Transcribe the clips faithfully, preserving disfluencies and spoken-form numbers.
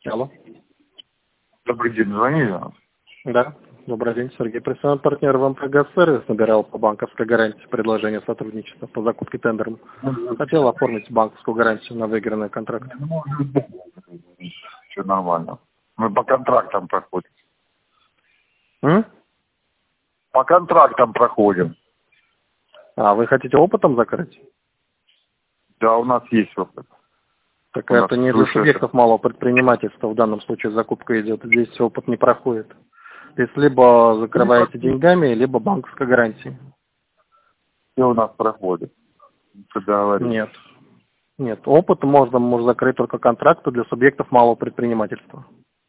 Алло. Добрый день, звонили? Да. Добрый день, Сергей. Профессиональный партнер в МП «Газсервис» набирал по банковской гарантии предложение сотрудничества по закупке тендером. Хотел оформить банковскую гарантию на выигранный контракт. Все нормально. Мы по контрактам проходим. М? По контрактам проходим. А, вы хотите опытом закрыть? Да, у нас есть опыт. Так У нас это не для выше- субъектов малого предпринимательства, в данном случае закупка идет. Здесь опыт не проходит. Здесь либо закрываете деньгами, либо банковской гарантией. Все у нас проходит. Что договорились. Нет. Нет. Опыт можно, можно закрыть только контракты для субъектов малого предпринимательства.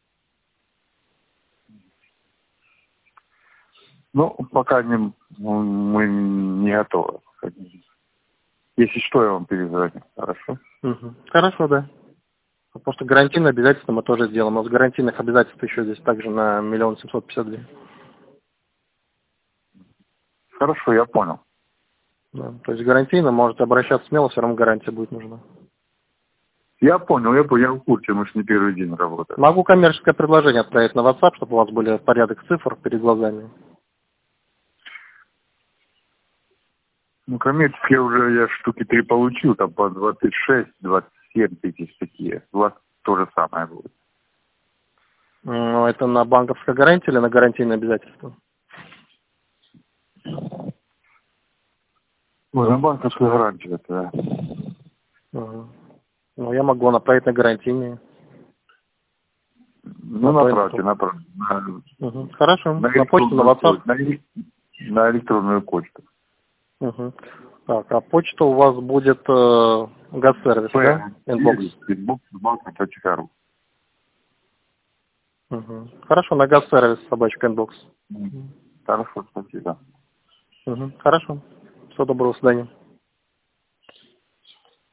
Ну, пока не, мы не готовы. Если что, я вам перезвоню. Хорошо? Угу. Хорошо, да. Потому что гарантийные обязательства мы тоже сделаем. У нас гарантийных обязательств еще здесь также на миллион семьсот пятьдесят две. Хорошо, я понял. Да. То есть гарантийно можете обращаться смело, все равно гарантия будет нужна. Я понял, я понял, я в курсе, мы же не первый день работаем. Могу коммерческое предложение отправить на WhatsApp, чтобы у вас были порядок цифр перед глазами. Ну, коммерческие уже я штуки три получил, там по двадцать шесть двадцать семь тысяч такие. У вас то же самое будет. Ну, это на банковской гарантии или на гарантийные обязательства? Ой, на банковскую гарантию это, да. Угу. Ну, я могу направить на гарантийные. Ну, На направьте, то- направьте. На, Угу. Хорошо. на На почту, на электронную WhatsApp. почту. На, эле- на электронную почту. Угу. Так, а почта у вас будет э, газсервис, да? Инбокс. Инбокс, банка.ру. Угу. Хорошо, на газсервис собачка инбокс. Хорошо, спасибо. Угу. Хорошо. Всего доброго, до свидания.